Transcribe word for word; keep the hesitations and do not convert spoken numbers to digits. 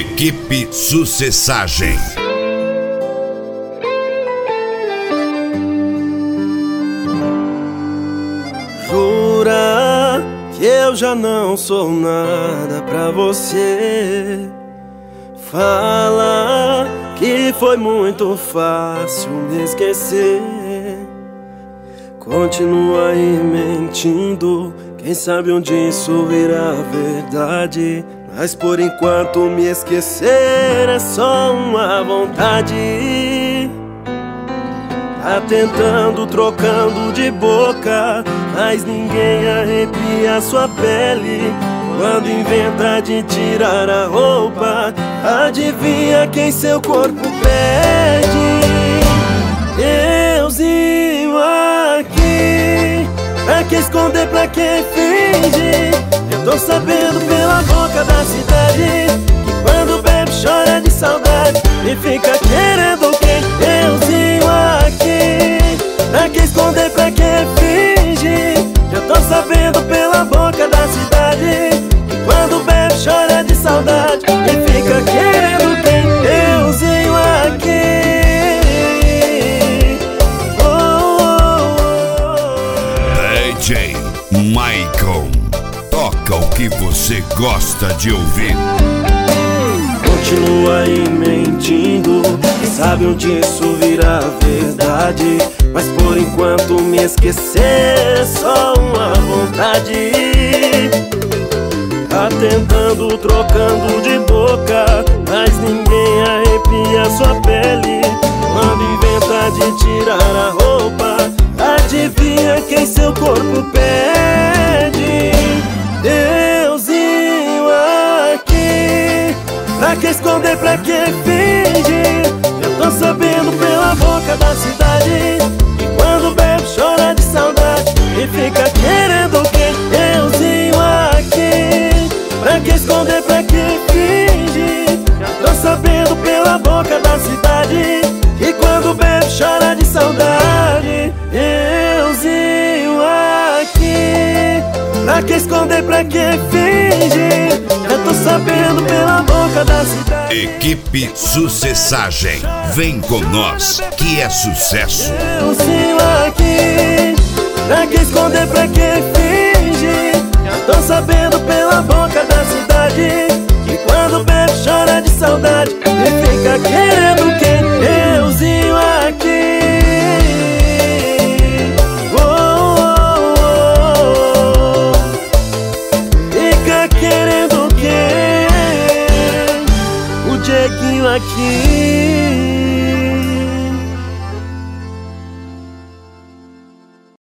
Equipe Sucessagem. Jura que eu já não sou nada pra você. Fala que foi muito fácil me esquecer. Continua aí mentindo, quem sabe um dia isso virá verdade. Mas por enquanto me esquecer é só uma vontade. Tá tentando, trocando de boca, mas ninguém arrepia sua pele. Quando inventa de tirar a roupa, adivinha quem seu corpo pede? Euzinho aqui, pra que esconder, pra que fingir? Eu tô sabendo pela boca da cidade que quando bebe chora de saudade e fica querendo quem? Euzinho aqui, pra que esconder, pra que fingir? Eu tô sabendo pela boca da cidade que quando bebe chora de saudade e fica querendo quem? Euzinho aqui. D J Michael, toca o que você gosta de ouvir. Continua aí mentindo, quem sabe um dia isso virá verdade. Mas por enquanto me esquecer é só uma vontade. Tá tentando, trocando de boca, mas ninguém arrepia sua pele. Quando inventa de tirar a roupa, adivinha quem seu corpo pede? Euzinho aqui, pra que esconder, pra que fingir? Eu tô sabendo pela boca da cidade que quando bebe chora de saudade e fica querendo quem? Euzinho aqui, pra que esconder, pra que fingir? Eu tô sabendo pela boca da cidade que quando bebe chora de saudade. Euzinho aqui, pra que esconder, pra que fingir? Eu tô sabendo pela boca da cidade. Equipe Sucessagem, vem com nós, que é sucesso. Euzinho aqui, pra que esconder, pra que fingir? Eu tô sabendo pela boca da cidade que quando bebe chora de saudade e fica querendo quem? Euzinho aqui. Oh, oh, oh. Fica querendo quem? O Dieguinho aqui.